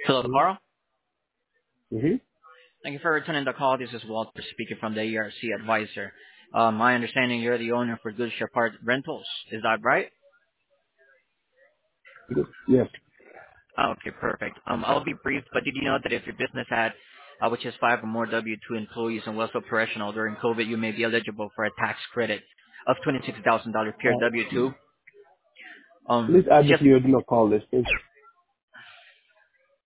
Hello, tomorrow. Mm-hmm. Thank you for returning the call. This is Walter speaking from the ERC Advisor. My understanding you're the owner for Good Shepherd Rentals. Is that right? Yes. Okay, perfect. I'll be brief, but did you know that if your business had, which is 5 or more W-2 employees and was operational during COVID, you may be eligible for a tax credit of $26,000 per Uh, W-2? please It's add this just to your do not call list, please.